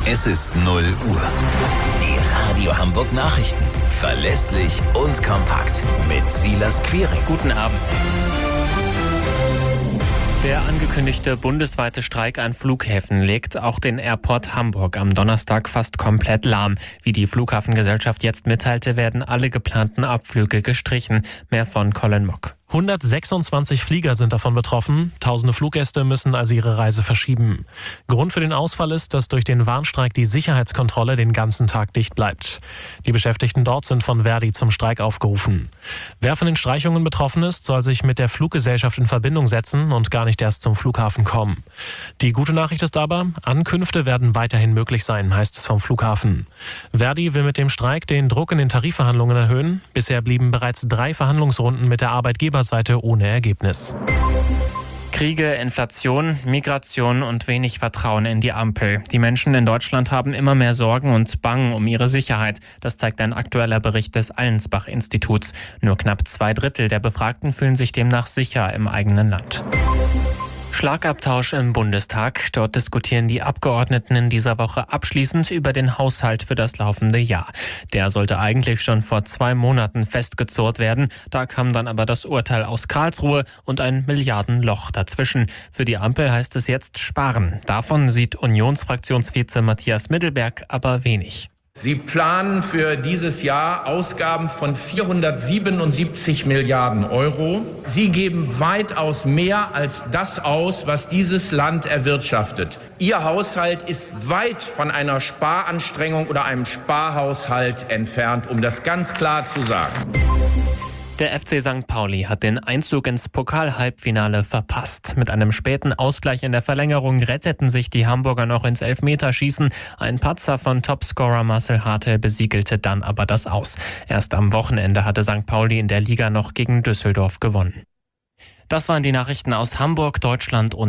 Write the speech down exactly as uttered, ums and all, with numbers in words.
Es ist null Uhr. Die Radio Hamburg Nachrichten. Verlässlich und kompakt. Mit Silas Quiring. Guten Abend. Der angekündigte bundesweite Streik an Flughäfen legt auch den Airport Hamburg am Donnerstag fast komplett lahm. Wie die Flughafengesellschaft jetzt mitteilte, werden alle geplanten Abflüge gestrichen. Mehr von Colin Mock. hundertsechsundzwanzig Flieger sind davon betroffen. Tausende Fluggäste müssen also ihre Reise verschieben. Grund für den Ausfall ist, dass durch den Warnstreik die Sicherheitskontrolle den ganzen Tag dicht bleibt. Die Beschäftigten dort sind von Verdi zum Streik aufgerufen. Wer von den Streichungen betroffen ist, soll sich mit der Fluggesellschaft in Verbindung setzen und gar nicht erst zum Flughafen kommen. Die gute Nachricht ist aber, Ankünfte werden weiterhin möglich sein, heißt es vom Flughafen. Verdi will mit dem Streik den Druck in den Tarifverhandlungen erhöhen. Bisher blieben bereits drei Verhandlungsrunden mit der Arbeitgeber Seite ohne Ergebnis. Kriege, Inflation, Migration und wenig Vertrauen in die Ampel. Die Menschen in Deutschland haben immer mehr Sorgen und bangen um ihre Sicherheit. Das zeigt ein aktueller Bericht des Allensbach-Instituts. Nur knapp zwei Drittel der Befragten fühlen sich demnach sicher im eigenen Land. Schlagabtausch im Bundestag. Dort diskutieren die Abgeordneten in dieser Woche abschließend über den Haushalt für das laufende Jahr. Der sollte eigentlich schon vor zwei Monaten festgezurrt werden. Da kam dann aber das Urteil aus Karlsruhe und ein Milliardenloch dazwischen. Für die Ampel heißt es jetzt sparen. Davon sieht Unionsfraktionsvize Matthias Mittelberg aber wenig. Sie planen für dieses Jahr Ausgaben von vierhundertsiebenundsiebzig Milliarden Euro. Sie geben weitaus mehr als das aus, was dieses Land erwirtschaftet. Ihr Haushalt ist weit von einer Sparanstrengung oder einem Sparhaushalt entfernt, um das ganz klar zu sagen. Der F C Sankt Pauli hat den Einzug ins Pokal-Halbfinale verpasst. Mit einem späten Ausgleich in der Verlängerung retteten sich die Hamburger noch ins Elfmeterschießen. Ein Patzer von Topscorer Marcel Hartel besiegelte dann aber das Aus. Erst am Wochenende hatte Sankt Pauli in der Liga noch gegen Düsseldorf gewonnen. Das waren die Nachrichten aus Hamburg, Deutschland und